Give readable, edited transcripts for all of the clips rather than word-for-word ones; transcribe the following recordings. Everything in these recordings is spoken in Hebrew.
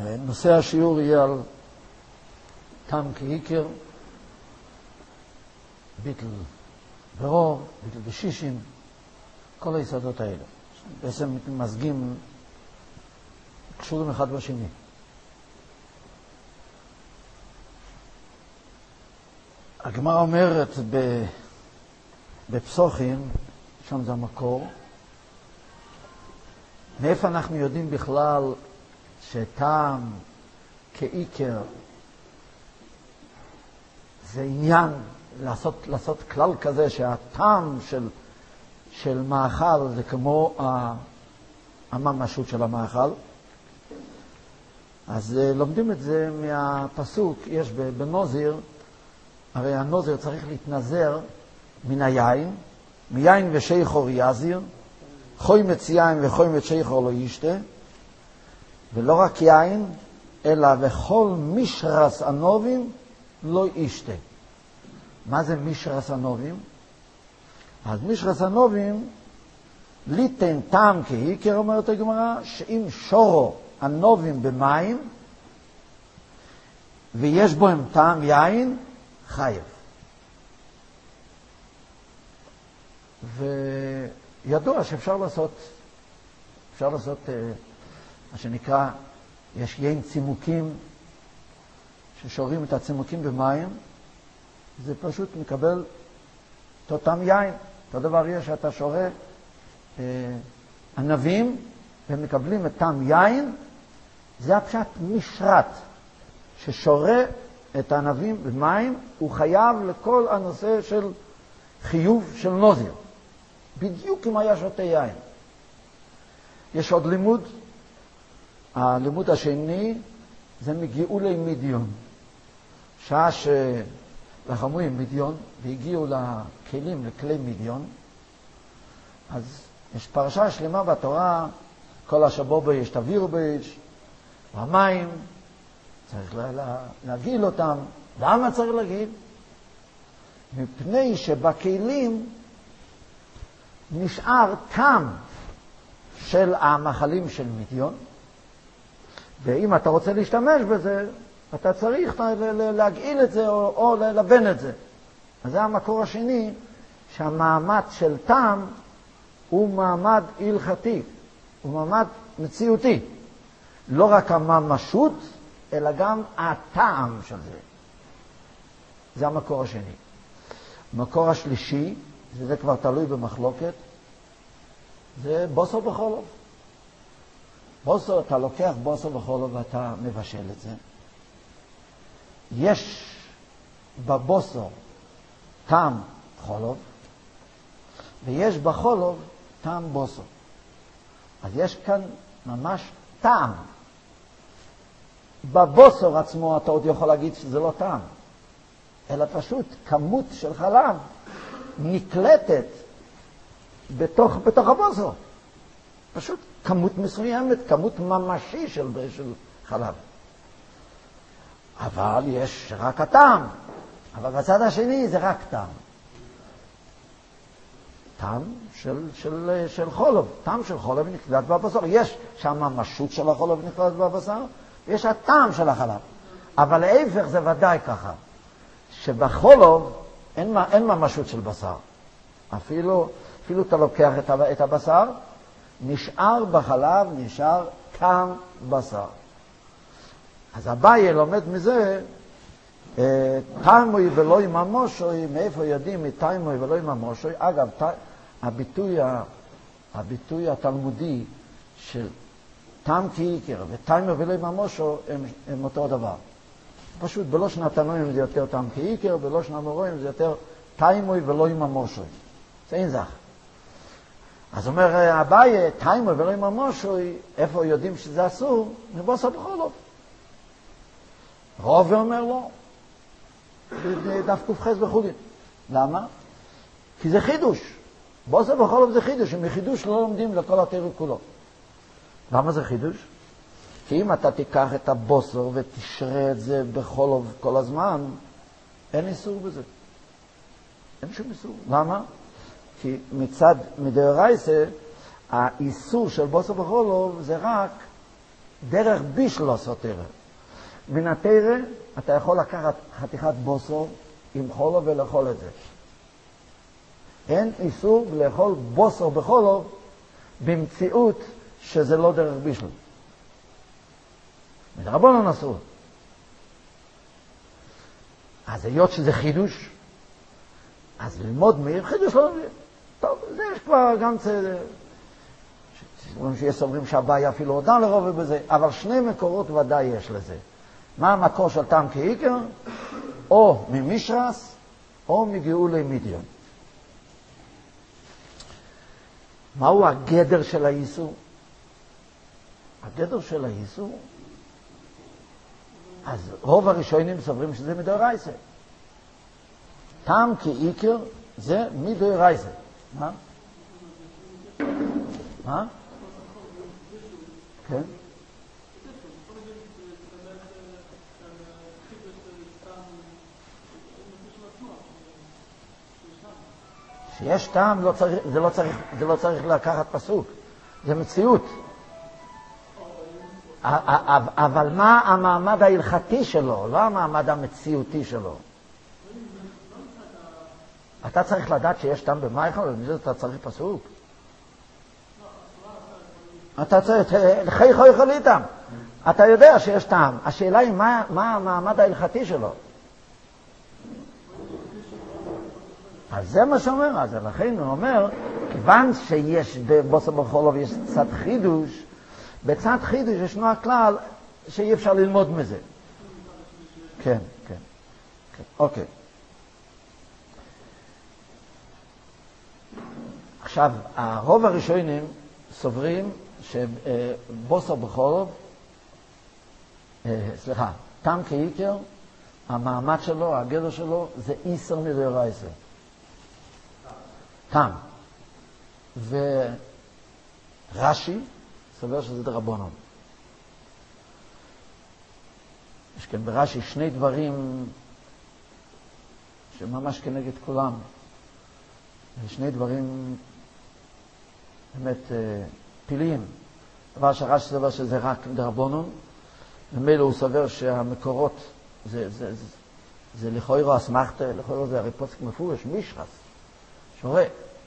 נושא השיעור יהיה על תם כעיקר, ביטל ברור, ביטל בשישים, כל היסודות האלה. בעצם מתמזגים, קשורים אחד בשני. הגמרא אומרת בפסוחים, שם זה המקור, מאיפה אנחנו יודעים בכלל שטעם כעיקר זה עניין לעשות כלל כזה שהטעם של מאכל זה כמו הממשות של המאכל. אז לומדים את זה מהפסוק, יש בנוזיר, הרי הנוזיר צריך להתנזר מן היין, מיין ושייכור יזיר, חוימץ יין וחוימץ שייכור לא ישתה, ולא רק יין, אלא וכל משרס ענובים לא ישתה. מה זה משרס ענובים? אז משרס ענובים, ליתן טעם כעיקר, אומרת הגמרא, שאם שורו ענובים במים, ויש בו הם טעם יין, חייב. וידוע שאפשר לעשות, מה שנקרא, יש יין צימוקים, ששורים את הצימוקים במים, זה פשוט מקבל אותו טעם יין. אותו דבר יש שאתה שורה ענבים, והם מקבלים את טעם יין, זה הפשט משרת, ששורה את הענבים במים, הוא חייב לכל הנושא של חיוב של נוזיר. בדיוק אם היה שותה יין. יש עוד לימוד, הלימוד השני זה מגאולי מדיון. שעה שלחמו עם מדיון והגיעו לכלים, לכלי מדיון, אז יש פרשה שלמה בתורה, כל השבוע יש תבירו באש, והמים, צריך להגיל אותם. למה צריך להגיל? מפני שבכלים נשאר טעם של המאכלים של מדיון, ואם אתה רוצה להשתמש בזה, אתה צריך להגעיל את זה או ללבן את זה. אז זה המקור השני, שהמעמד של טעם הוא מעמד הלכתי, הוא מעמד מציאותי. לא רק הממשות, אלא גם הטעם של זה. זה המקור השני. המקור השלישי, זה כבר תלוי במחלוקת, זה בוסר בחולוב. בוסר, אתה לוקח בוסר בחולוב ואתה מבשל את זה. יש בבוסר טעם חולוב, ויש בחולוב טעם בוסר. אז יש כאן ממש טעם. בבוסר עצמו אתה עוד יכול להגיד שזה לא טעם, אלא פשוט כמות של חלב נקלטת בתוך הבוסר. פשוט כמות מסוימת, כמות ממשי של חלב. אבל יש רק הטעם. אבל בצד השני זה רק טעם. טעם של חולוב. טעם של חולוב נקלט בבשר. יש שם הממשות של החולוב נקלט בבשר, ויש הטעם של החלב. אבל להפך זה ודאי ככה. שבחולוב אין ממשות של בשר. אפילו אתה לוקח את הבשר, נשאר בחלב, נשאר טעם בשר. אז אביי לומד מזה, טעמוי ולא ממושוי, מאיפה יודעים מטעמוי ולא ממושוי? אגב, הביטוי התלמודי של טעם כעיקר וטעמוי ולא ממושוי הם אותו דבר. פשוט בלושן התנועים זה יותר טעם כעיקר, בלושן המורואים זה יותר טעמוי ולא ממושוי. זה אין זך. אז אומר אביי, טעמוי ולא ממושוי, איפה יודעים שזה אסור? מבוסר בחולוב. רוב אומר לא. דף קופחס בחולין. למה? כי זה חידוש. בוסר בחולוב זה חידוש. ומחידוש לא לומדים לכל התורה כולו. למה זה חידוש? כי אם אתה תיקח את הבוסר ותשרה את זה בחולוב כל הזמן, אין איסור בזה. אין שום איסור. למה? כי מצד מדאורייתא, האיסור של בוסר בחולוב זה רק דרך בישל לעשות תרא. מן התרא אתה יכול לקחת חתיכת בוסר עם חולו ולאכול את זה. אין איסור לאכול בוסר בחולו במציאות שזה לא דרך בישל. מדרבנן אסור. אז היות שזה חידוש, אז ללמוד מאיר חידוש לא מבין. טוב, זה יש כבר גם שיש סוברים שהבעיה אפילו הודע לרוב בזה, אבל שני מקורות ודאי יש לזה. מה המקור של טעם כעיקר? או ממשרס, או מגאולי מדיון. מהו הגדר של האיסור? הגדר של האיסור, אז רוב הראשונים סוברים שזה מדאורייתא. טעם כעיקר זה מדאורייתא. מה? מה? כן? שיש טעם, זה לא צריך לקחת פסוק. זה מציאות. אבל מה המעמד ההלכתי שלו, לא המעמד המציאותי שלו. אתה צריך לדעת שיש טעם במייכל, ובזה אתה צריך פסוק. אתה צריך, חייכו יכול איתם. אתה יודע שיש טעם. השאלה היא מה המעמד ההלכתי שלו. אז זה מה שאומר, אז לכן הוא אומר, כיוון שיש בבוסר בחולוב יש צד חידוש, בצד חידוש ישנו הכלל שאי אפשר ללמוד מזה. כן. אוקיי. עכשיו, הרוב הראשונים סוברים שבוסר בחולוב, טעם כעיקר, המעמד שלו, הגדר שלו, זה איסר מדאורייתא. טעם. ורש"י סובר שזה דרבנן. יש כאן ברש"י שני דברים שממש כנגד כולם. שני דברים באמת פיליים. דבר שרש"י סובר שזה רק דרבנן, ומילא הוא סובר שהמקורות זה לכאורה אסמכתא, לכאורה זה הרי פוסק מפורש, משרס, שורה.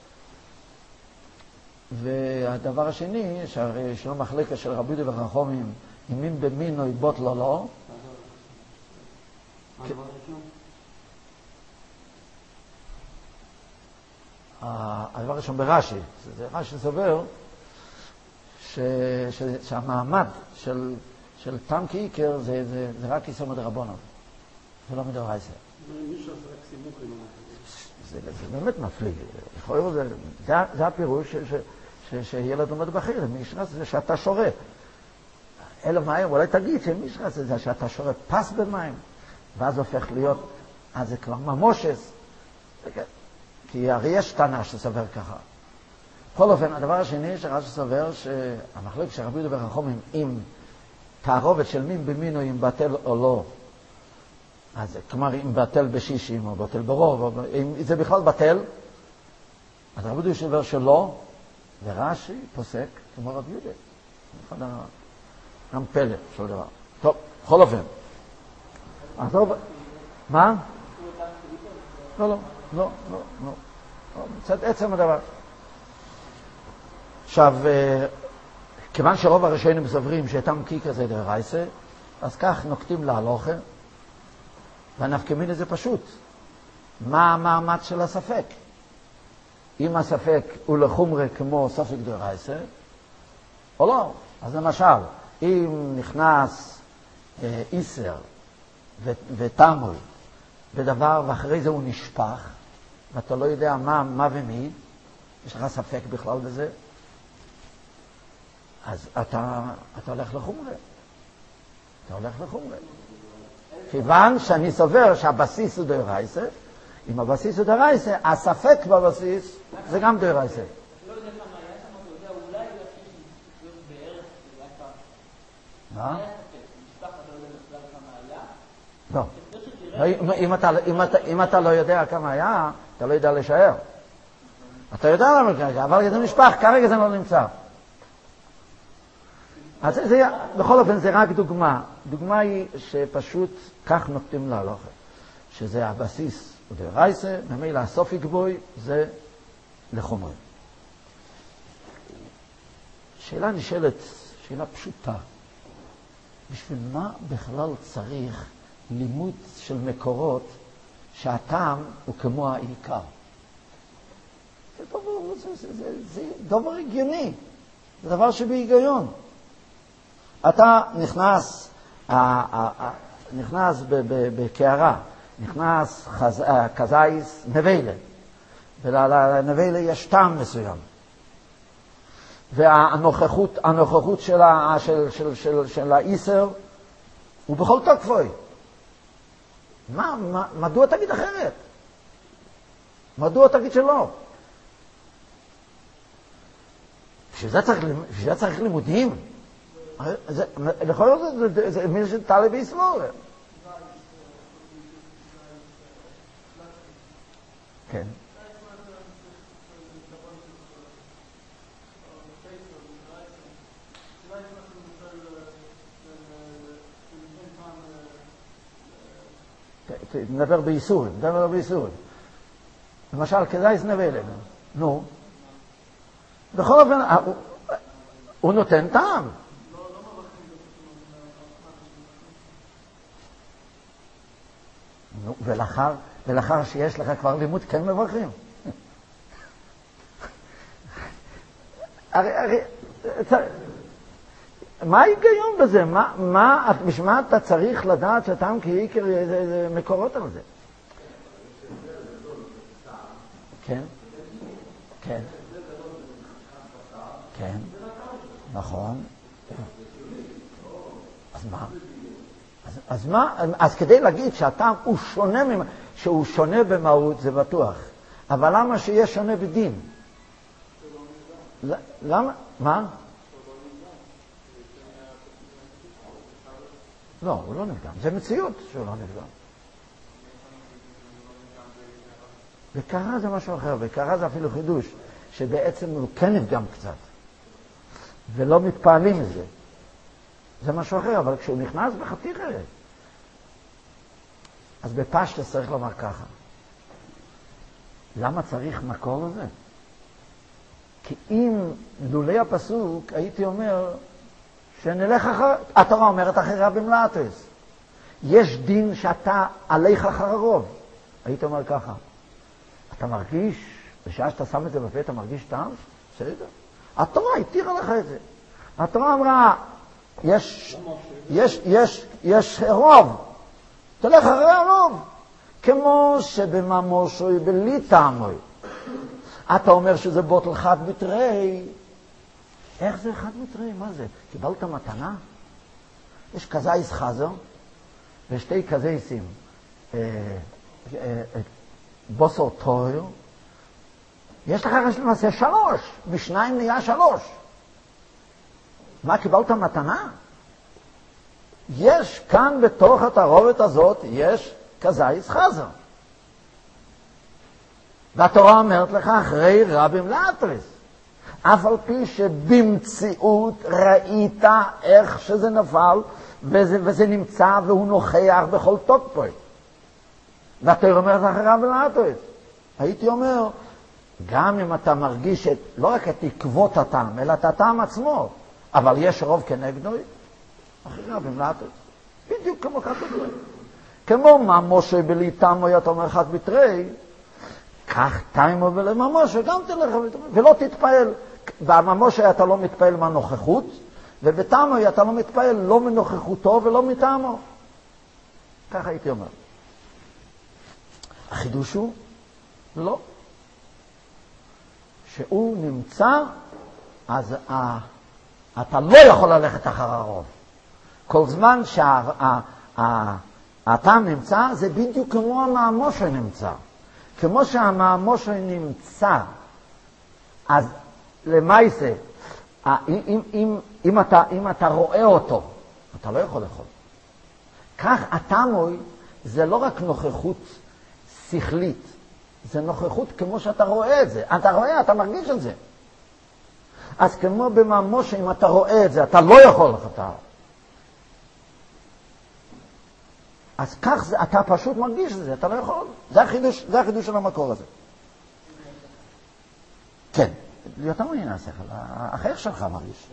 והדבר השני, שהרי ישנו מחלקה של רבי יהודה וחכמים, אם מין במינו יבוט לו לא. הדבר הראשון ברש"י, זה רש"י סובר שהמעמד של טעם כעיקר זה רק איסור מדרבנן, זה לא מדאורייתא. זה באמת מפליג. זה הפירוש שילד לומד בחיר, משרס זה שאתה שורה. אלא מים, אולי תגיד שמשרס זה שאתה שורה פס במים, ואז הופך להיות, אז זה כבר ממושס. כי הרי יש טענה שסובר ככה. בכל אופן, הדבר השני שרש"י סובר שהמחלוקת של רבי יהודה וחכמים אם תערובת של מין במינו אם בטל או לא, אז כלומר אם בטל בשישים או בטל ברוב, אם זה בכלל בטל, אז רבי יהודה סובר שלא, ורש"י פוסק כמו רבי יהודה. גם פלא של דבר. טוב, בכל אופן. מה? לא. קצת עצם הדבר. עכשיו, כיוון שרוב הראשונים סוברים שטעם כעיקר זה דאורייתא, אז כך נוקטים להלכה, והנפקא מינה זה פשוט. מה המעמד של הספק? אם הספק הוא לחומרה כמו ספק דאורייתא, או לא. אז למשל, אם נכנס איסר ותמול בדבר ואחרי זה הוא נשפך, ואתה לא יודע מה ומי, יש לך ספק בכלל בזה, אז אתה הולך לחומרה. כיוון שאני סובר שהבסיס הוא דאורייתא, אם הבסיס הוא דאורייתא, הספק בבסיס זה גם דאורייתא. לא יודע כמה היה שם, אתה יודע, אולי להיות בערך, מה? משפחה לא יודע בכלל כמה היה? לא. אם אתה לא יודע כמה היה, אתה לא יודע לשער. אתה יודע למה כרגע, אבל זה נשפך, כרגע זה לא נמצא. אז בכל אופן זה רק דוגמה. דוגמה היא שפשוט כך נוקטים להלכה, שזה הבסיס דרייסה, ממילא הסוף יגבוי, זה לחומרים. שאלה נשאלת, שאלה פשוטה. בשביל מה בכלל צריך לימוד של מקורות שהטעם הוא כמו העיקר? זה דבר הגיוני, זה דבר שבהיגיון. אתה נכנס בקערה, נכנס כזייס נבלה, ולנבלה יש טעם מסוים. והנוכחות של האיסר הוא בכל תוקפוי. מדוע תגיד אחרת? מדוע תגיד שלא? בשביל זה צריך לימודים. לכל זאת זה מיל של טלי ביסמורה. כן. נדבר באיסור. למשל, כדאי סנבלה. נו. בכל אופן, הוא נותן טעם. נו, ולאחר שיש לך כבר לימוד, כן מברכים. הרי, מה ההיגיון בזה? בשביל מה אתה צריך לדעת שהטעם כעיקר זה מקורות על זה? כן, כן, כן, נכון. אז כדי להגיד שהטעם הוא שונה, שהוא שונה במהות, זה בטוח. אבל למה שיהיה שונה בדין? למה? מה? לא, הוא לא נפגם. זה מציאות שהוא לא נפגם. וקרה זה משהו אחר, וקרה זה אפילו חידוש, שבעצם הוא כן נפגם קצת, ולא מתפעלים מזה. זה משהו אחר, אבל כשהוא נכנס בחתיכה, אז בפשטה צריך לומר ככה. למה צריך מקור לזה? כי אם לולי הפסוק, הייתי אומר, שנלך אחר, התורה אומרת אחרי רבים לאטוס. יש דין שאתה עליך אחר הרוב. הייתי אומר ככה, אתה מרגיש, בשעה שאתה שם את זה בפה, אתה מרגיש טעם? בסדר. התורה התירה לך את זה. התורה אמרה, יש רוב. תלך אחרי הרוב. כמו שבממושוי בלי טעמוי. אתה אומר שזה בוטל חד בתרי. איך זה אחד מתרי? מה זה? קיבלת מתנה? יש כזייס חזר ושתי כזייסים בוסר טויר. יש לך למעשה 3, משניים נהיה 3. מה, קיבלת מתנה? יש כאן בתוך התערובת הזאת, יש כזייס חזר. והתורה אומרת לך אחרי רבים לאטריס. אף על פי שבמציאות ראית איך שזה נפל, וזה נמצא והוא נוכח בכל תוקפו. והתורה אומרת אחרי רבים לאטריס. הייתי אומר, גם אם אתה מרגיש לא רק את עקבות הטעם, אלא את הטעם עצמו, אבל יש רוב כנגדו, אחרי רבים לאטריס. בדיוק כמו כתוב. כמו ממושי בלי טעמו, אתה אומר חד בתרי, כך טיימו ולממושי, גם תלך ולא תתפעל. בממושי אתה לא מתפעל מהנוכחות, ובטעמו אתה לא מתפעל לא מנוכחותו ולא מטעמו. כך הייתי אומר. החידוש הוא, לא. שהוא נמצא, אז אתה לא יכול ללכת אחר הרוב. כל זמן שהטעם נמצא, זה בדיוק כמו הממושי נמצא. כמו שהממושי נמצא, אז למעשה, אם אתה רואה אותו, אתה לא יכול לאכול. כך הטעמוי זה לא רק נוכחות שכלית, זה נוכחות כמו שאתה רואה את זה. אתה רואה, אתה מרגיש את זה. אז כמו בממוש, אם אתה רואה את זה, אתה לא יכול לחטא. אז כך זה, אתה פשוט מרגיש את זה, אתה לא יכול. זה החידוש של המקור הזה. כן, יותר מעניין השכל, האחר שלך מרגיש.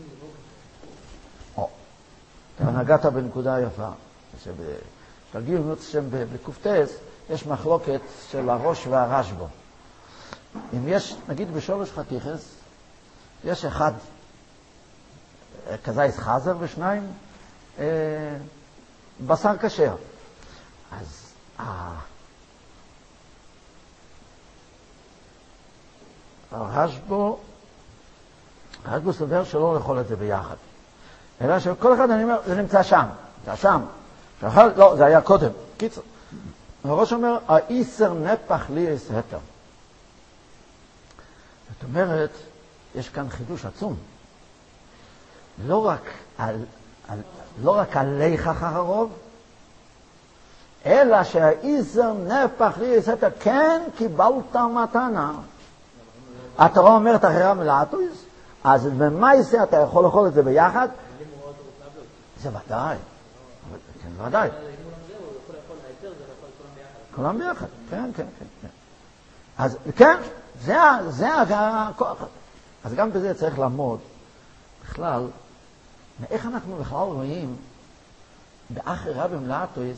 נגעת בנקודה יפה, שתרגיל שם בקופטס, יש מחלוקת של הראש והרשב"א. אם יש, נגיד בשורש חתיכס, יש אחד כזית חזר ושניים בשר כשר. אז הרשב"א סובר שלא לאכול את זה ביחד. אלא שכל אחד, אני אומר, זה נמצא שם. זה שם. לא, זה היה קודם. קיצור. הראש אומר, האיסר נפח לי יש היתר. זאת אומרת, יש כאן חידוש עצום. לא רק על ליכך הרוב, אלא שהאיסר נפח לי יש היתר. כן קיבלת מתנה. התורה אומרת אחרי המלאטויס, אז במייסה אתה יכול לאכול את זה ביחד? זה ודאי. כן, ודאי. כולם ביחד. כן. אז כן, זה הכוח. אז גם בזה צריך לעמוד. בכלל, איך אנחנו בכלל רואים באחרי רבי מלאטויס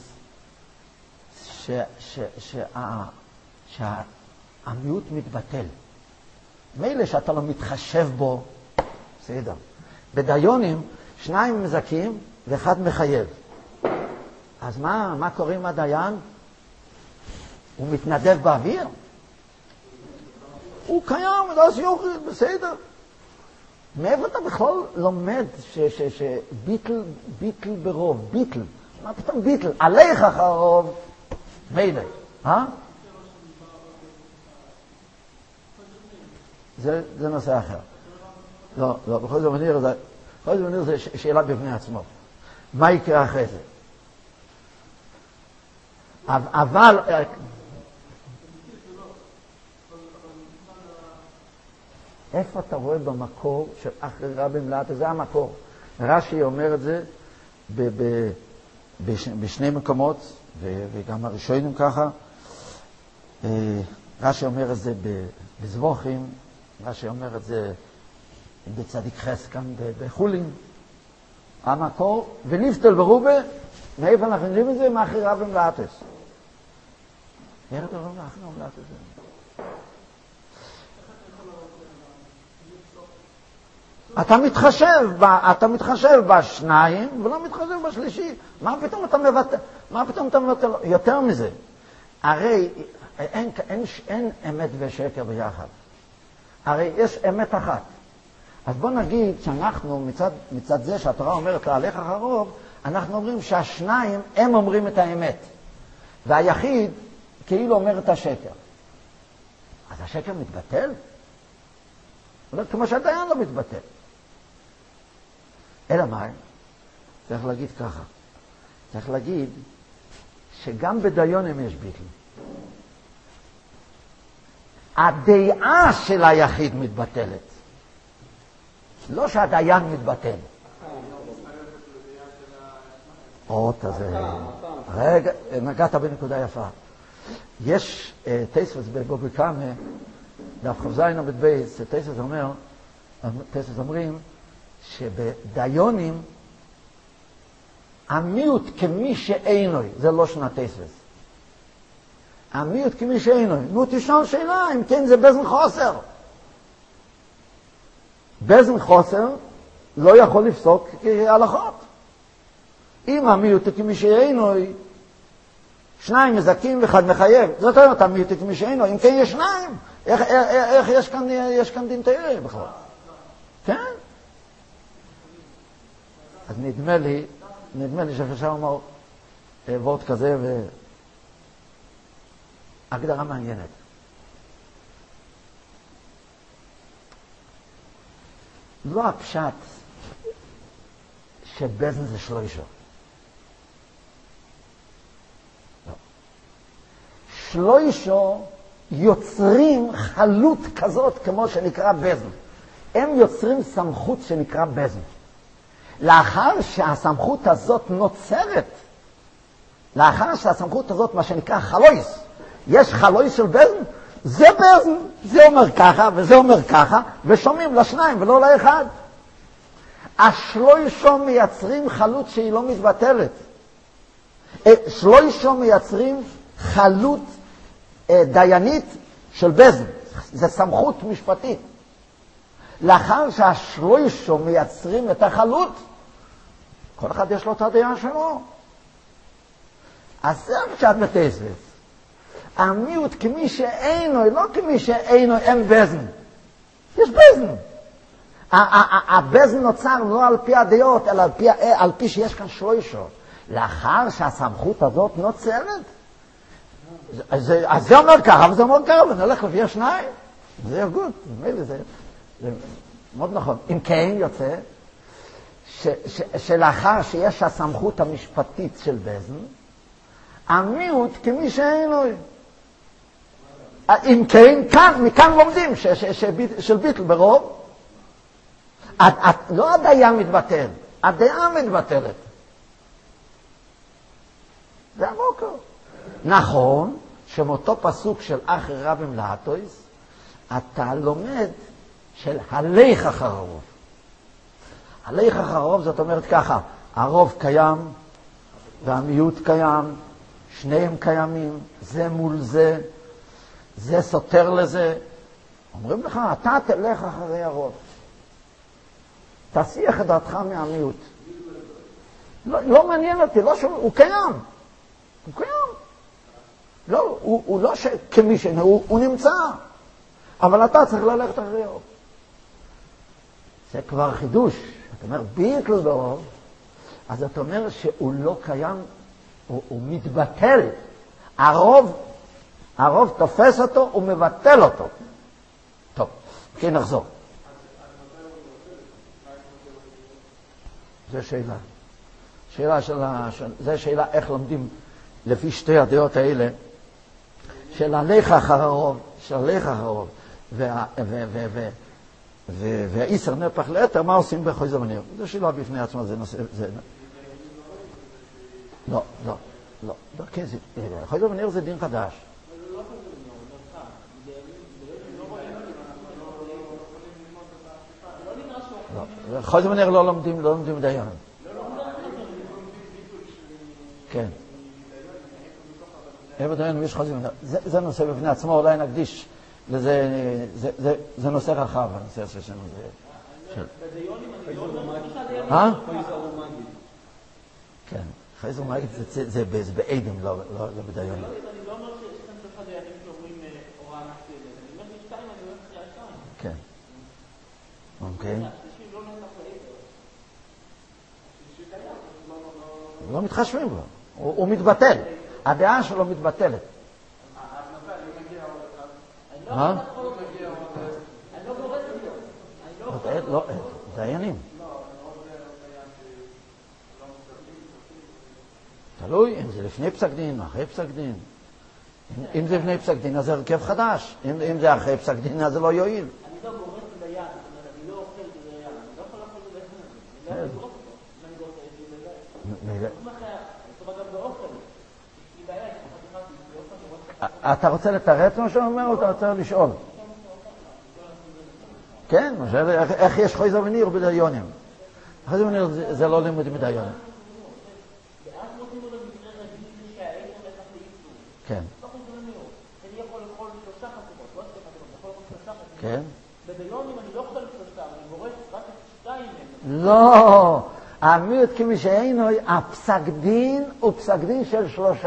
שהמיעוט מתבטל. מילא שאתה לא מתחשב בו, בסדר. בדיונים, שניים מזכים ואחד מחייב. אז מה קורה עם הדיין? הוא מתנדב באוויר? הוא קיים, לא שיוכריד, בסדר. מאיפה אתה בכלל לומד שביטל ברוב, ביטל? מה פתאום ביטל? עליך הרוב, מילא. זה נושא אחר. לא, בכל זאת מניר זה שאלה בפני עצמו. מה יקרה אחרי זה? אבל איפה אתה רואה במקור של אחרי רבי מלאטויס? זה המקור. רש"י אומר את זה בשני מקומות, וגם הראשונים ככה. רש"י אומר את זה בזבוחים, רש"י אומר את זה בצדיק חס כאן בחולין. המקור, ונפתל ברובה, מאיפה אנחנו יודעים את זה? מאחרי רבי מלאטויס. איך אתה רואה מאחרי רבי מלאטויס? אתה מתחשב בשניים ולא מתחשב בשלישי. מה פתאום אתה מבטל? יותר מזה. הרי אין אמת ושקר ביחד. הרי יש אמת אחת. אז בוא נגיד שאנחנו מצד זה שהתורה אומרת להלך הרוב, אנחנו אומרים שהשניים הם אומרים את האמת. והיחיד כאילו אומר את השקר. אז השקר מתבטל? כמו שהדיין לא מתבטל. אלא מה? צריך להגיד ככה. צריך להגיד שגם בדיונים יש ביטל. הדעה של היחיד מתבטלת. לא שהדיין מתבטל. רגע, נגעת בנקודה יפה. יש תספוס בבובי קאמה, דף חזיין עמד בייס, תספוס אומרים שבדיונים המיעוט כמי שאינוי, זה לא שנת תספוס. המיעוט כמי שאינוי. נו, תשאל שאלה, אם כן זה בזן חוסר. בזן חוסר לא יכול לפסוק כהלכות. אם המיעוט כמי שאינוי, שניים מזכים ואחד מחייב. זאת אומרת, המיעוט כמי שאינוי, אם כן יש שניים. איך יש כאן דין תורה בכלל? כן? אז נדמה לי שאפשר לומר וורט כזה והגדרה מעניינת. לא הפשט שבזן זה שלושה. לא. שלושה יוצרים חלות כזאת כמו שנקרא בזן. הם יוצרים סמכות שנקרא בזן. לאחר שהסמכות הזאת נוצרת, לאחר שהסמכות הזאת, מה שנקרא חלויס, יש חלויס של בזן, זה בזן, זה אומר ככה וזה אומר ככה, ושומעים לשניים ולא לאחד. השלוישו מייצרים חלות שהיא לא מתבטלת. שלוישו מייצרים חלות דיינית של בזן. זה סמכות משפטית. לאחר שהשלוישו מייצרים את החלות, כל אחד יש לו את הדעה שלו. אז זה פשט בתוספות. המיעוט כמי שאינו, לא כמי שאינו, אין בזן. יש בזן. הבזן נוצר לא על פי הדעות, אלא על פי שיש כאן שלוישו. לאחר שהסמכות הזאת נוצרת, אז זה אומר ככה וזה אומר ככה, ונלך לפי השניים. זה ירגות, זה מאוד נכון. אם כן יוצא, שלאחר שיש הסמכות המשפטית של בזן, המיעוט כמי שאינו. אם כן, מכאן לומדים של ביטל ברוב, לא הדעה מתבטל, הדעה מתבטלת. זה המוקר. נכון שמאותו פסוק של אחרי רבים להטויס, אתה לומד של הליך אחר הרוב. הליך אחר הרוב זאת אומרת ככה, הרוב קיים והמיעוט קיים, שניהם קיימים, זה מול זה, זה סותר לזה. אומרים לך, אתה תלך אחרי הרוב. תסיח את דעתך מהמיעוט. לא מעניין אותי, הוא קיים. הוא קיים. לא, הוא לא כמי הוא נמצא. אבל אתה צריך ללכת אחרי הרוב. זה כבר חידוש. אתה אומר, ביטל ברוב, אז אתה אומר שהוא לא קיים, הוא מתבטל. הרוב תופס אותו ומבטל אותו. טוב, כן נחזור. זו שאלה. זו שאלה איך לומדים לפי שתי הדעות האלה, של הלך אחר הרוב, והאיסר נפח ליתר, מה עושים בחויזר וניר? זו שאלה בפני עצמה, זה נושא... לא, כן, חויזר וניר זה דין חדש. חויזר וניר לא לומדים דיין. כן. דיין יש חויזר וניר. זה נושא בפני עצמו, אולי נקדיש לזה, זה נושא רחב, הנושא הזה שלנו. בדיונים אני לא אומר חויזר ומגיד. כן, חויזר ומגיד זה בעדם, לא בדיונים. אני לא אומר שיש כאן ספר דיינים שאומרים הוראה נפשי אלה. אני אומר ששתיים, אני אומר אחרי השתיים. כן. אוקיי. השלישי לא נתח ליתר. השלישי קיים. לא מתחשבים בו. הוא מתבטל. הדעה שלו מתבטלת. מה? אני לא גורס אותו. לא, דיינים. תלוי אם זה לפני פסק דין, אחרי פסק דין. אם זה לפני פסק דין, אז זה הרכב חדש. אם זה אחרי פסק דין, אז זה לא יועיל. אני לא גורס לדיין, זאת אומרת, אני לא אוכל לדיין, אני לא יכול לאכול לדיין. אני לא יכול לגרוף אותו. אני גורס לדיין. זאת אומרת, גם באוכל. אתה רוצה לתרץ מה שאומר, או אתה רוצה לשאול? כן, איך יש חויזר וניר בדיונים? חויזר וניר זה לא לימוד בדיונים. ואז רוצים לו במקרה רגיל שהעץ הולך לאיסור. כן. לא חויזר וניר. אני יכול לאכול 3 חתימות, לא 2 חתימות, יכול לאכול 3 חתימות. כן. בדיונים אני לא יכול 3, אני גורס רק 2 מהם. לא, המיעוט כמי שאינו, הפסק דין הוא פסק דין של 3.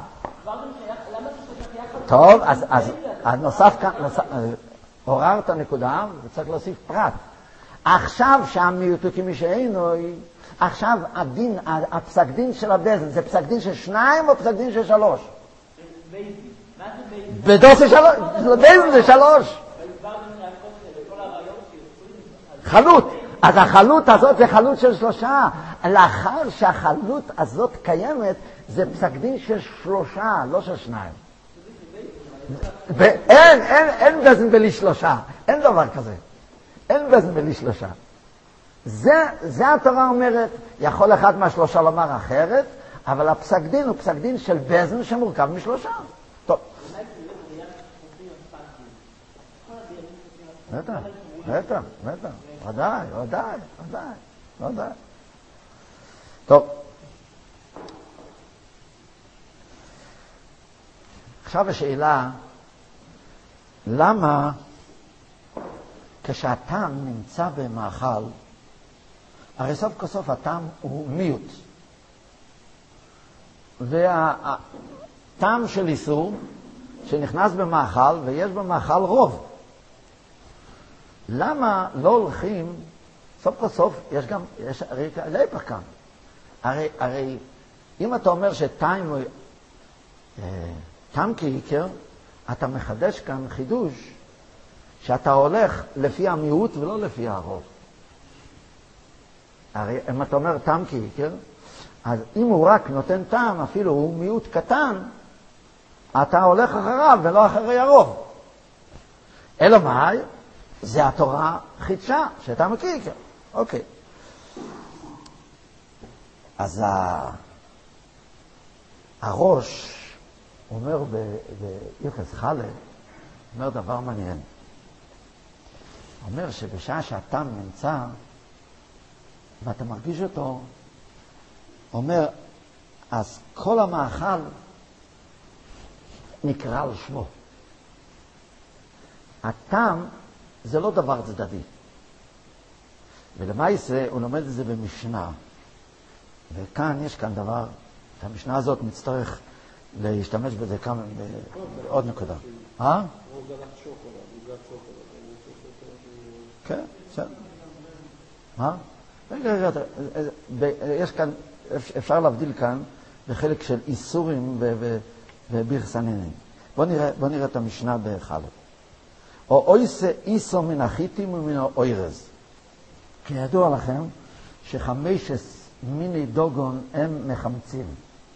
טוב, אז נוסף כאן, עוררת נקודה, וצריך להוסיף פרט. עכשיו שהמיעוט הוא כמי שאינו, עכשיו הדין, הפסק דין של הבזן, זה פסק דין של 2 או פסק דין של 3? בדוס זה 3, בזן זה 3. חלות. אז החלות הזאת זה חלות של 3. לאחר שהחלות הזאת קיימת, זה פסק דין של 3, לא של 2. אין בזן בלי 3. אין דבר כזה. אין בזן בלי שלושה. זה התורה אומרת, יכול אחד מהשלושה לומר אחרת, אבל הפסק דין הוא פסק דין של בזן שמורכב משלושה. טוב. בטח, ודאי. טוב. עכשיו השאלה, למה כשהטעם נמצא במאכל, הרי סוף כל סוף הטעם הוא מיעוט. והטעם של איסור שנכנס במאכל ויש במאכל רוב. למה לא הולכים, סוף כל סוף יש הרי להיפך כאן. הרי אם אתה אומר שטעם הוא טעם כעיקר, אתה מחדש כאן חידוש שאתה הולך לפי המיעוט ולא לפי הרוב. הרי אם אתה אומר טעם כעיקר, אז אם הוא רק נותן טעם, אפילו הוא מיעוט קטן, אתה הולך אחריו ולא אחרי הרוב. אלא מה? זה התורה חידשה, שטעם כעיקר. אוקיי. אז הראש אומר ביחס חלה, אומר דבר מעניין. אומר שבשעה שהטעם נמצא, ואתה מרגיש אותו, אומר, אז כל המאכל נקרא על שמו. הטעם זה לא דבר צדדי. ולמעשה הוא לומד את זה במשנה. וכאן יש כאן דבר, את המשנה הזאת נצטרך להשתמש בזה כמה, בעוד נקודה. כן, בסדר. מה? רגע, יש כאן, אפשר להבדיל כאן בחלק של איסורים ובירסננים. בוא נראה את המשנה בחלק. או אויסה איסו מן החיטים ומן האוירז. כידוע לכם שחמשת מיני דוגון הם מחמצים.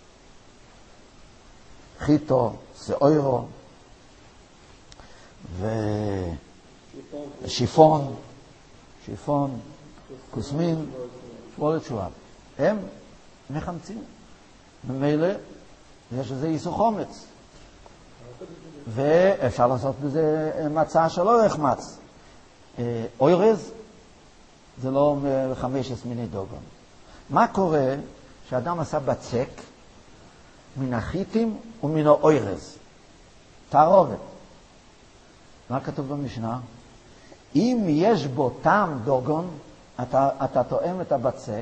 חיטו, סאוירו, ושיפון, כוסמין, שמולת שואב. הם מחמצים. ממילא יש לזה איסור חומץ. ואפשר לעשות בזה מצה שלא יחמץ. אוירז זה לא 15 מיני דוגון. מה קורה שאדם עשה בצק מן החיטים ומן האוירז? תערובת. מה כתוב במשנה? אם יש בו טעם דוגון, אתה תואם את הבצק,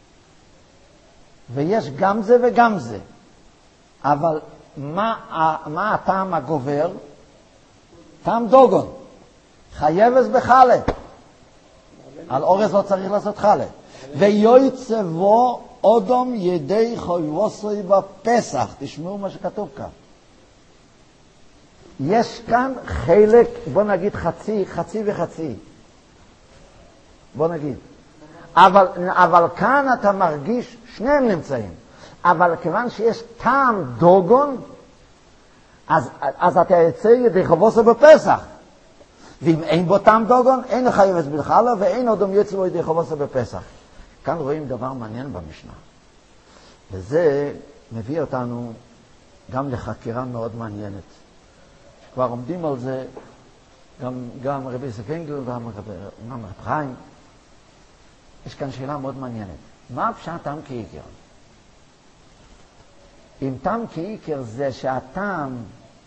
ויש גם זה וגם זה. אבל מה הטעם הגובר? טעם דוגון. חייבס בחלה. על אורז לא צריך לעשות חלה. ויועצבו אודום ידי חויבוסוי בפסח. תשמעו מה שכתוב כאן. יש כאן חלק, בוא נגיד חצי וחצי. בוא נגיד. אבל כאן אתה מרגיש, שניהם נמצאים. אבל כיוון שיש טעם דוגון, אז אתה יצא ידי חויבוסוי בפסח. ואם אין בו טעם דוגון, אין חייבס בחלה, ואין אודום יועצבו ידי חויבוסוי בפסח. כאן רואים דבר מעניין במשנה. וזה מביא אותנו גם לחקירה מאוד מעניינת. כבר עומדים על זה גם רבי יוסף אנגל וגם רבי חיים. יש כאן שאלה מאוד מעניינת. מה פשט טעם כעיקר? אם טעם כעיקר זה שהטעם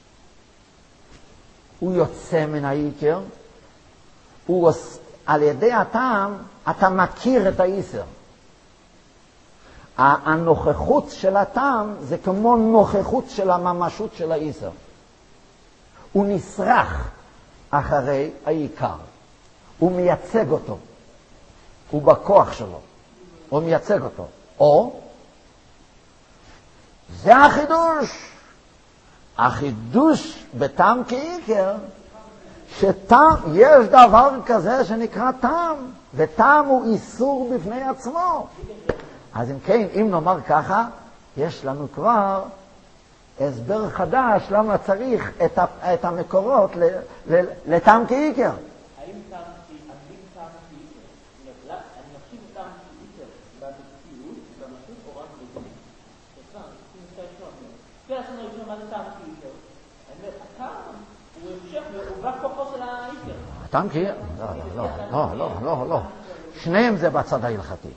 הוא יוצא מן העיקר, על ידי הטעם אתה מכיר את האיסר. הנוכחות של הטעם זה כמו נוכחות של הממשות של האיסר. הוא נשרח אחרי העיקר. הוא מייצג אותו. הוא בכוח שלו. הוא מייצג אותו. או, זה החידוש. החידוש בטעם כעיקר, שטעם, יש דבר כזה שנקרא טעם, וטעם הוא איסור בפני עצמו. אז אם כן, אם נאמר ככה, יש לנו כבר הסבר חדש למה צריך את המקורות לטעם כעיקר. האם טעם רק כוחו של האיכר. הטעם כי... לא. שניהם זה בצד ההלכתי.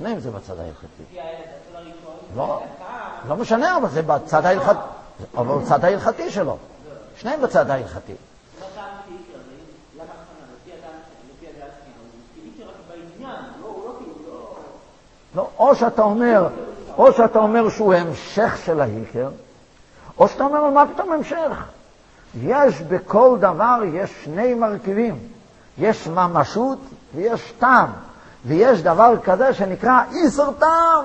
לא משנה, אבל זה בצד ההלכתי. אבל בצד ההלכתי שלו. שניהם בצד ההלכתי. לא, או שאתה אומר שהוא המשך של ההיקר, או שאתה אומר, מה פתאום המשך? יש בכל דבר, יש שני מרכיבים. יש ממשות ויש טעם. ויש דבר כזה שנקרא איסר טעם.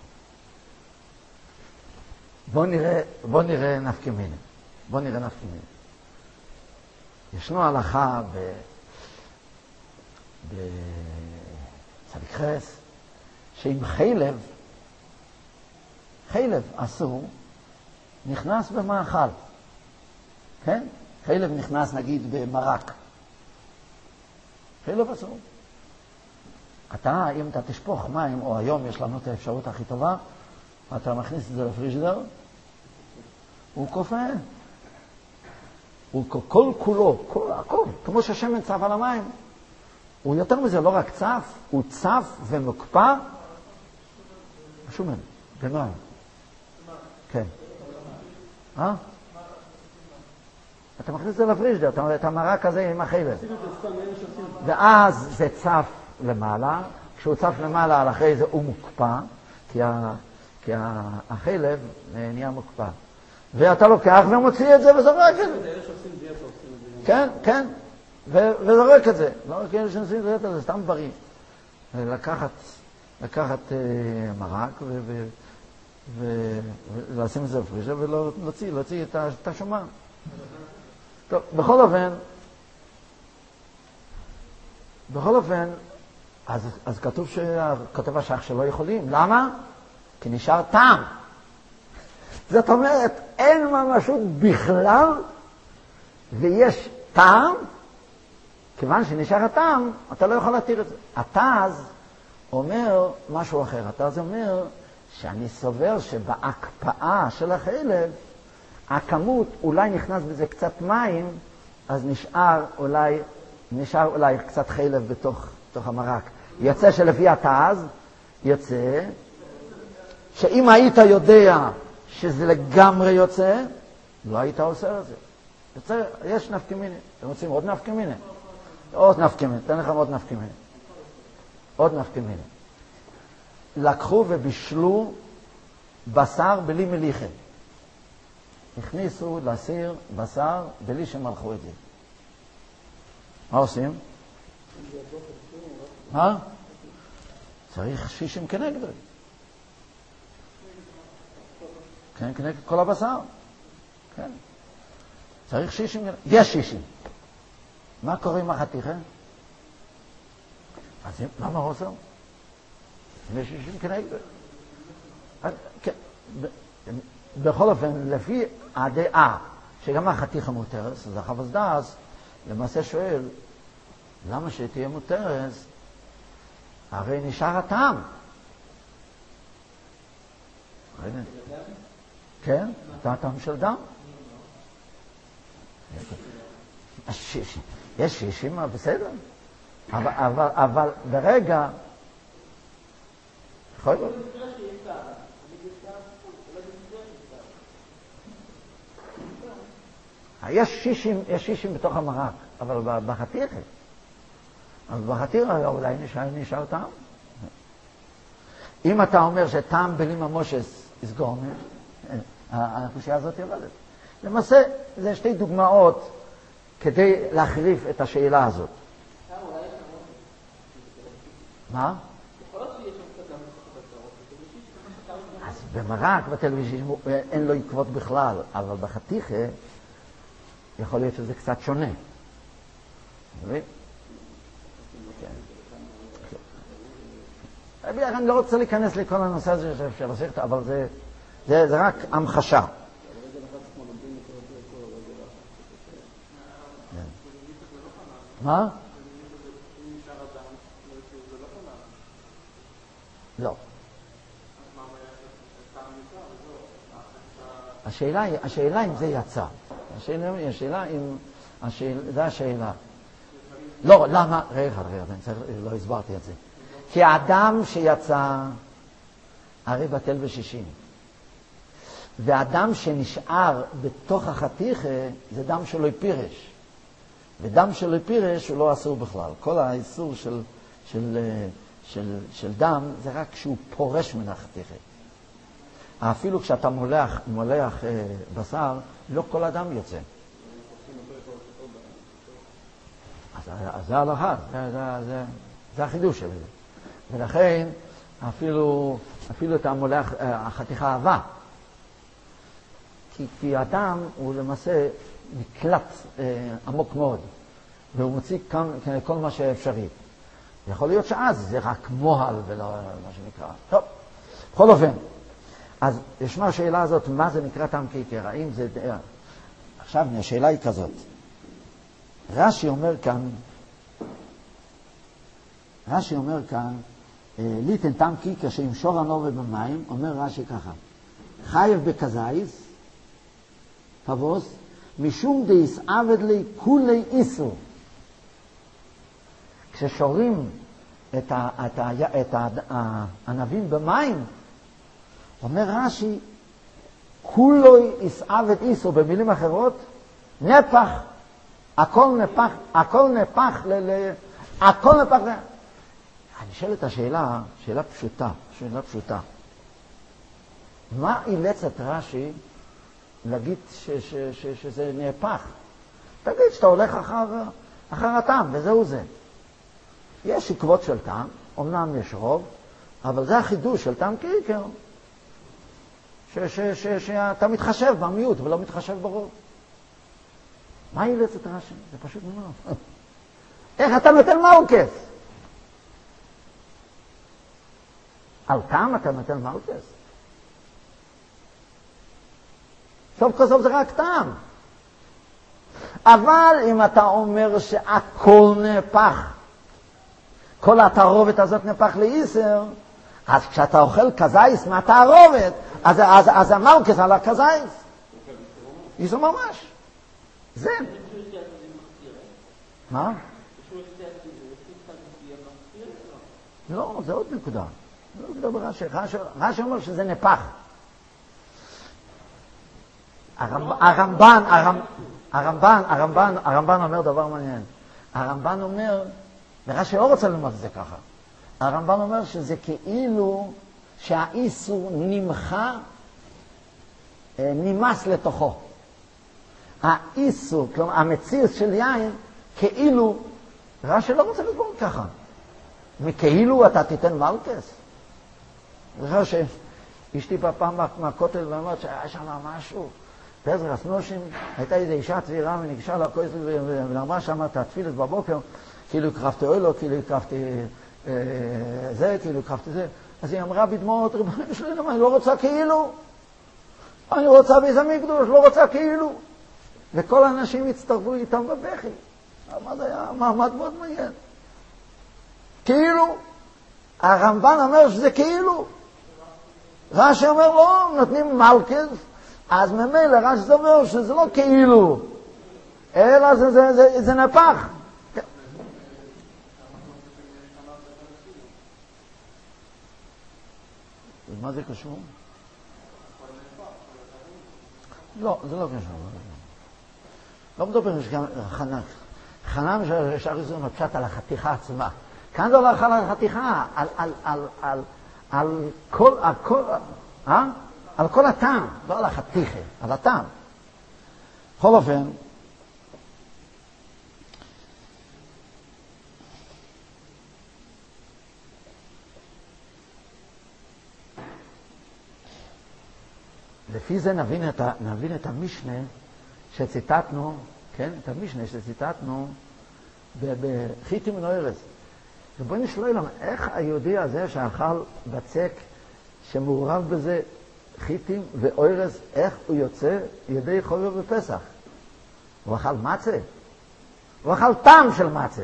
בוא נראה נפקא מינה. ישנו הלכה בצדיק חס, שאם חילב אסור, נכנס במאכל. כן? חילב נכנס נגיד במרק. חילב אסור. אם אתה תשפוך מים, או היום יש לנו את האפשרות הכי טובה, אתה מכניס את זה לפריג'דר, הוא קופא. הוא כל כולו, הכל, כמו שהשמן צף על המים. הוא יותר מזה, לא רק צף, הוא צף ומוקפא, שומן, במים. כן. אתה מכניס את זה לפריג'דר, את המרק הזה עם החילב. ואז זה צף למעלה, כשהוא צף למעלה, על אחרי זה הוא מוקפא, כי החילב נהיה מוקפא. ואתה לוקח ומוציא את זה וזורק את זה. כן, וזורק את זה. לא רק אלה שעושים את זה, זה סתם דברים. לקחת מרק ולשים את זה בפריג'דר ולהוציא את השומן. טוב, בכל אופן, אז כתוב השח שלא יכולים. למה? כי נשאר טעם. זאת אומרת, אין ממשות בכלל, ויש טעם, כיוון שנשאר הטעם, אתה לא יכול להתיר את זה. התז אומר משהו אחר. התז אומר שאני סובר שבהקפאה של החילב, הכמות, אולי נכנס בזה קצת מים, אז נשאר אולי קצת חילב בתוך המרק. יוצא שלפי התז, יוצא שאם היית יודע שזה לגמרי יוצא, לא היית עושה את זה. יוצא, יש נפקא מינה. אתם רוצים עוד נפקא מינה? עוד נפקא מינה. תן לכם עוד נפקא מינה. עוד נפקא מינה. לקחו ובישלו בשר בלי מליחה. הכניסו לסיר בשר בלי שמלכו את זה. מה עושים? מה? צריך 60 כנגד. כן, כנגד כל הבשר. כן. צריך 60. יש 60. מה קורה עם החתיכה? אז למה עושה? יש 60 כנגד. בכל אופן, לפי הדעה שגם החתיכה מותרת, אז החפץ דעת למעשה שואל, למה שתהיה מותרת? הרי נשאר הטעם. כן, הטעם של דם. יש 60, בסדר. אבל ברגע... יכול להיות? יש 60 בתוך המרק, אבל בחתיכה. אז בחתיכה אולי נשאר טעם. אם אתה אומר שטעם בלי ממושס יסגור, הקושיה הזאת יורדת. למעשה, זה שתי דוגמאות כדי להחריף את השאלה הזאת. מה? אז במרק, בטלוויזיה, אין לו עקבות בכלל, אבל בחתיכה יכול להיות שזה קצת שונה. מבין? אני לא רוצה להיכנס לכל הנושא הזה שאפשר לעשות, אבל זה רק המחשה. מה? לא. השאלה אם זה יצא. השאלה אם זו השאלה. לא, למה? רגע, לא הסברתי את זה. כי האדם שיצא, הרי בטל ב60. והאדם שנשאר בתוך החתיכה, זה דם שלא פירש. ודם שלא פירש הוא לא אסור בכלל. כל האיסור של דם זה רק כשהוא פורש מן החתיכה. אפילו כשאתה מולח בשר, לא כל הדם יוצא. אז זה ההלכה, זה החידוש של זה. ולכן אפילו אתה מולח החתיכה אהבה. כי האדם הוא למעשה נקלט עמוק מאוד, והוא מוציא כל מה שאפשרי. יכול להיות שאז זה רק מוהל ולא מה שנקרא. טוב, בכל אופן. אז ישנה השאלה הזאת, מה זה נקרא טעם קיקר? האם זה... עכשיו, השאלה היא כזאת. רש"י אומר כאן, ליתן טעם קיקר שימשור הנובה במים, אומר רש"י ככה, חייב בכזייס, פבוס, משום דייס עבד לי כולי איסור. כששורים את הענבים במים, אומר רש"י, כולוי יסעבד איסו, במילים אחרות, נפח, הכל נפח, הכל נפח אני שואל את השאלה, שאלה פשוטה. מה אילץ את רש"י להגיד שזה נהפך? תגיד שאתה הולך אחר הטעם, וזהו זה. יש עקבות של טעם, אמנם יש רוב, אבל זה החידוש של טעם קיקר. שאתה מתחשב במיעוט ולא מתחשב ברוב. מה אילץ את רש"י? זה פשוט מאוד. איך אתה נותן מלכס? על טעם אתה נותן מלכס? סוף כל סוף זה רק טעם. אבל אם אתה אומר שהכל נהפך, כל התערובת הזאת נהפך לאיסר, אז כשאתה אוכל כזייס מהתערובת, אז המלכס על הכזייס. איסר ממש. זה. מה? לא, זה עוד נקודה. רש"י אומר שזה נהפך. הרמב"ן אומר דבר מעניין. הרמב"ן אומר, ורש"י לא רוצה ללמוד את זה ככה. הרמב"ן אומר שזה כאילו שהאיסור נמאס לתוכו. האיסור, כלומר המציאות של יין, כאילו, רש"י לא רוצה לסבור ככה. מכאילו אתה תיתן מלכס. זוכר שאשתי פעם מהכותל ואמרת שהיה שם משהו, בעזרת נושים, הייתה איזו אישה צעירה וניגשה לכותל ואמרה שם את התפילת בבוקר, כאילו הקרבתי אוילו, כאילו הקרבתי זה, כאילו הקרבתי זה. אז היא אמרה בדמעות, ריבונו של עולם, אני לא רוצה כאילו. אני רוצה בית המקדוש, לא רוצה כאילו. וכל האנשים הצטרפו איתם בבכי. מה זה היה? מעמד מאוד מעניין. כאילו. הרמב"ן אומר שזה כאילו. רש"י אומר לא, נותנים מלכס, אז ממילא רש"י אומר שזה לא כאילו, אלא זה נפח. מה זה קשור? לא, זה לא קשור. לא מדבר חנן. חנן שאר איזון מפשט על החתיכה עצמה. כאן זה הולך על החתיכה, על כל הטעם, לא על החתיכה, על הטעם. בכל אופן, לפי זה נבין את המשנה שציטטנו, כן? את המשנה שציטטנו בחיטים מן הארץ. ובואי נשאל למה, איך היהודי הזה שאכל בצק שמעורב בזה חיטים ואורז, איך הוא יוצא ידי חובר בפסח? הוא אכל מצה? הוא אכל טעם של מצה.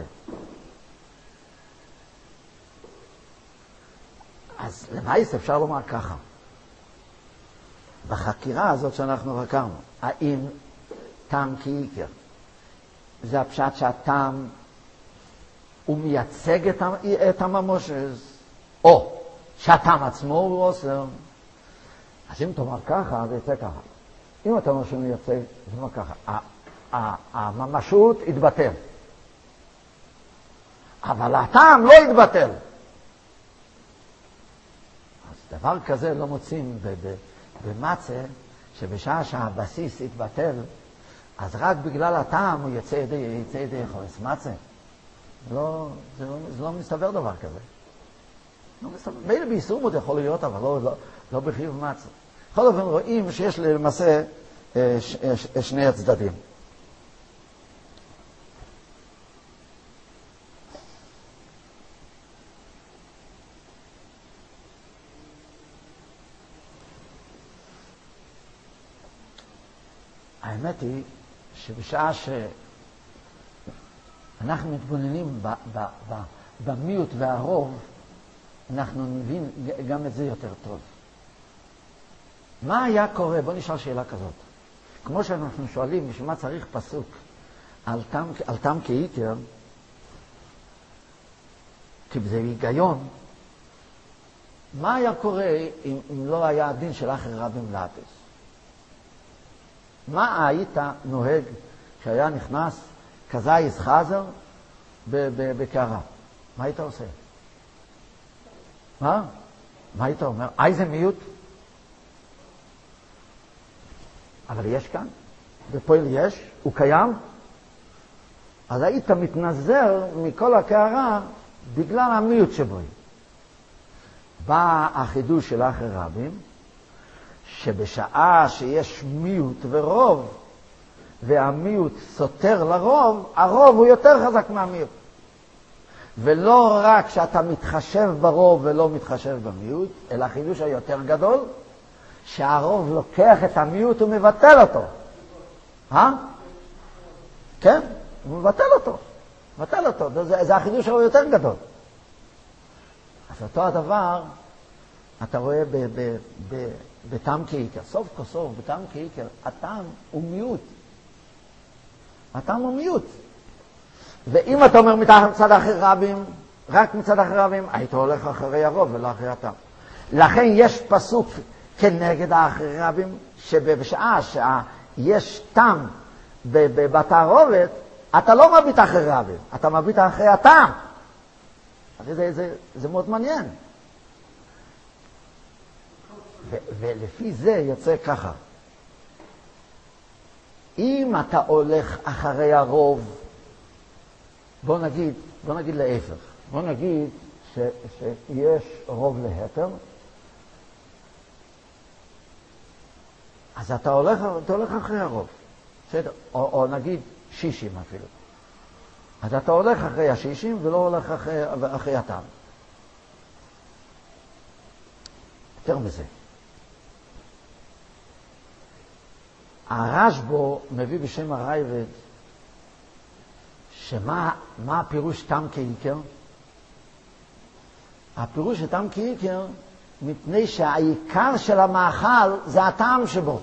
אז למעשה אפשר לומר ככה. בחקירה הזאת שאנחנו חקרנו, האם טעם קיקר זה הפשט שהטעם הוא מייצג את הממושס, או שהטעם עצמו הוא אוסר. אז אם תאמר ככה, זה יצא ככה. אם אתה אומר שהוא מייצג, זה אומר ככה. הממשות התבטל. אבל הטעם לא התבטל. אז דבר כזה לא מוצאים במצה, שבשעה שהבסיס התבטל, אז רק בגלל הטעם הוא יצא ידי חורס מצה. זה לא מסתבר דבר כזה. מילא באיסור מות יכול להיות, אבל לא בחיוב מצה. בכל אופן רואים שיש למעשה שני הצדדים. האמת היא שבשעה שאנחנו מתבוננים במיעוט והרוב, אנחנו נבין גם את זה יותר טוב. מה היה קורה? בוא נשאל שאלה כזאת. כמו שאנחנו שואלים, בשביל מה צריך פסוק על תם כאיקר, כי זה היגיון, מה היה קורה אם לא היה הדין של אחר רבים לאטס? מה היית נוהג כשהיה נכנס כזייס חזר בקערה? מה היית עושה? מה היית אומר? איזה מיעוט? אבל יש כאן, בפועל יש, הוא קיים, אז היית מתנזר מכל הקערה בגלל המיעוט שבו. בא החידוש של אחר רבים, שבשעה שיש מיעוט ורוב, והמיעוט סותר לרוב, הרוב הוא יותר חזק מהמיעוט. ולא רק שאתה מתחשב ברוב ולא מתחשב במיעוט, אלא החידוש היותר גדול, שהרוב לוקח את המיעוט ומבטל אותו. כן, הוא מבטל אותו. זה החידוש היותר גדול. אז אותו הדבר אתה רואה בטעם כאיקר. סוף כל סוף, בטעם כאיקר, הטעם הוא מיעוט. ואם אתה אומר מצד אחר רבים, רק מצד אחר רבים, היית הולך אחרי הרוב ולא אחרי הטעם. לכן יש פסוק כנגד האחר רבים, שבשעה שיש טעם בתערובת, אתה לא מביט אחרי רבים, אתה מביט אחרי הטעם. זה מאוד מעניין. ולפי זה יוצא ככה. אם אתה הולך אחרי הרוב, בוא נגיד להפך. בוא נגיד שיש רוב להתר, אז אתה הולך אחרי הרוב. בסדר? או נגיד 60 אפילו. אז אתה הולך אחרי ה-60 ולא הולך אחרי הטעם. יותר מזה. הרשב"א מביא בשם הרייבד שמה הפירוש טעם כאיקר? הפירוש של טעם כאיקר מפני שהעיקר של המאכל זה הטעם שבו.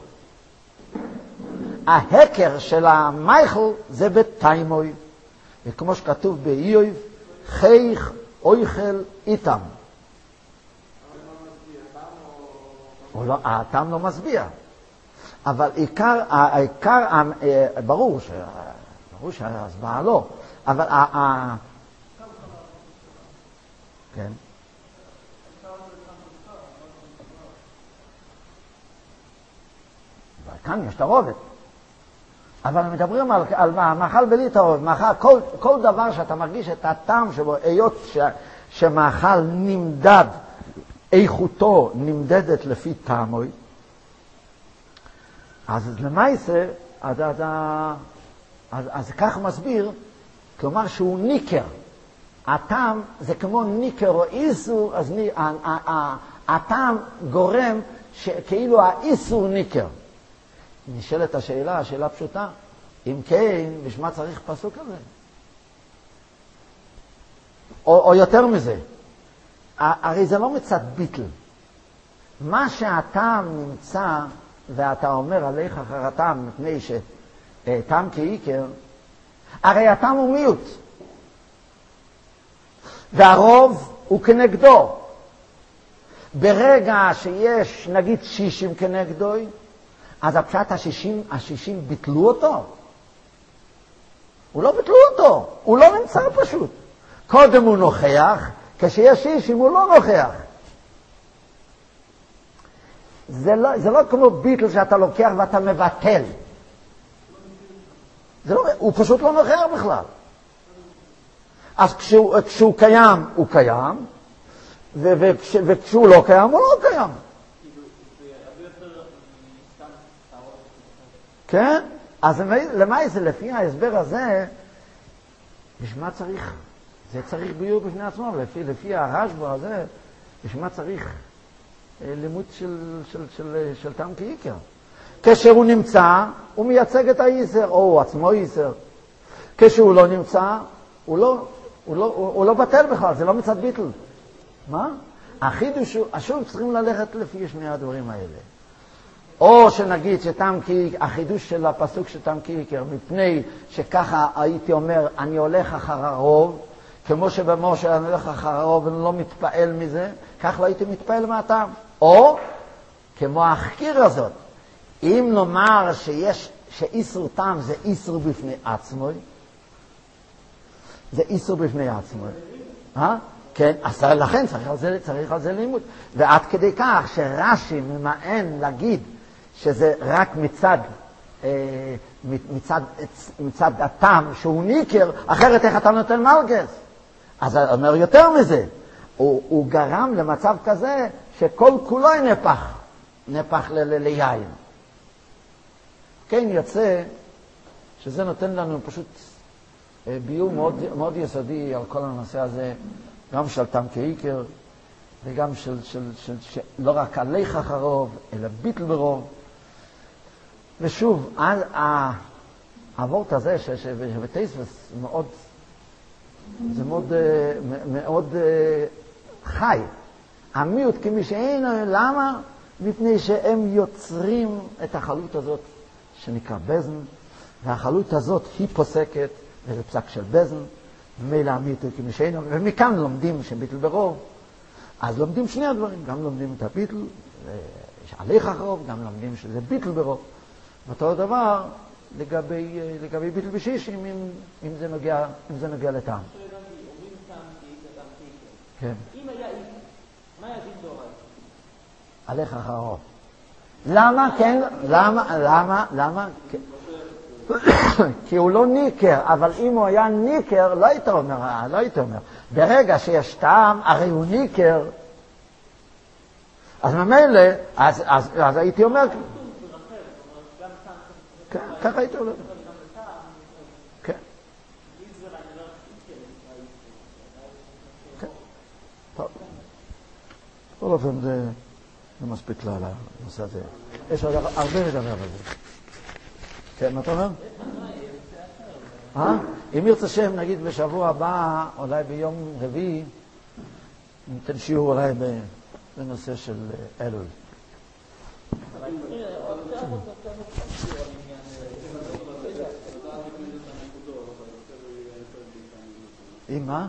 ההקר של המייכל זה בתיימוי. וכמו שכתוב באיוב, חייך אויכל איתם. הטעם לא מסביע. אבל העיקר, ברור שההסבעה לא, אבל כן. כאן יש תערובת. אבל מדברים על מאכל בלי תערובת. כל דבר שאתה מרגיש את הטעם שבו, היות שמאכל נמדד, איכותו נמדדת לפי טעמוי, אז למעשה, אז כך מסביר, כלומר שהוא ניקר. הטעם זה כמו ניקר או איסור, אז הטעם גורם כאילו האיסור ניקר. נשאלת השאלה פשוטה, אם כן, בשמה צריך פסוק כזה? או יותר מזה, הרי זה לא מצד ביטל. מה שהטעם נמצא, ואתה אומר עליך אחר הטעם, מפני שטעם כאיקר, הרי הטעם הוא מיעוט. והרוב הוא כנגדו. ברגע שיש נגיד 60 כנגדו, אז הפשט ה-60 ביטלו אותו. הוא לא ביטלו אותו, הוא לא נמצא פשוט. קודם הוא נוכח, כשיש 60 הוא לא נוכח. זה לא כמו ביטל שאתה לוקח ואתה מבטל. הוא פשוט לא נוכח בכלל. אז כשהוא קיים, הוא קיים, וכשהוא לא קיים, הוא לא קיים. כן? אז למה זה לפי ההסבר הזה, בשביל צריך, זה צריך ביור בפני עצמו, לפי הרשב"א הזה, בשביל צריך לימוד של טעם כעיקר. כאשר הוא נמצא, הוא מייצג את היסר, או הוא עצמו יסר. כשהוא לא נמצא, הוא לא בטל בכלל, זה לא מצד ביטל. מה? החידוש, שוב צריכים ללכת לפי שני הדברים האלה. או שנגיד החידוש של הפסוק של טעם כעיקר, מפני שככה הייתי אומר, אני הולך אחר הרוב, כמו שבמשה אני הולך אחר הרוב ואני לא מתפעל מזה, כך לא הייתי מתפעל מהטעם. או, כמו ההחקיר הזאת, אם נאמר שאיסור טעם זה איסור בפני עצמו, זה איסור בפני עצמו. כן, אז לכן צריך על זה לימוד. ועד כדי כך שרש"י ממאן להגיד שזה רק מצד הטעם שהוא ניקר, אחרת איך אתה נותן מלכס? אז הוא אומר יותר מזה, הוא גרם למצב כזה שכל כולו נפח ליין. כן, יוצא שזה נותן לנו פשוט ביור מאוד, מאוד יסודי על כל הנושא הזה, גם של טעם כעיקר, וגם לא רק הלך אחרוב, אלא ביטל ברוב. ושוב, העבורת הזה שבתייסבס זה מאוד חי. המיעוט כמי שאין, למה? מפני שהם יוצרים את החלות הזאת שנקרא בזן, והחלות הזאת היא פוסקת, וזה פסק של בזן, ומילא המיעוט כמי שאין, ומכאן לומדים שביטל ברוב. אז לומדים שני הדברים, גם לומדים את הביטל, שהליך הרוב, גם לומדים שזה ביטל ברוב. אותו דבר לגבי ביטל בשישים, אם זה נוגע לטעם. אומרים טעם כעיקר. כן. אם היה איש, מה יגיד דורי? הליך הרוב. למה? כן? למה? כי הוא לא ניקר, אבל אם הוא היה ניקר, לא היית אומר. ברגע שיש טעם, הרי הוא ניקר, אז ממילא, אז הייתי אומר, ככה הייתי אומר. כן. טוב. בכל אופן זה מספיק לה לנושא הזה. יש עוד הרבה לדבר על זה. כן, מה אתה אומר? אם ירצה שם, נגיד בשבוע הבא, אולי ביום רביעי, ניתן שיעור אולי בנושא של אלול. עם מה?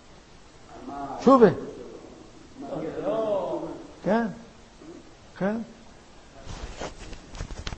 שובה. כן.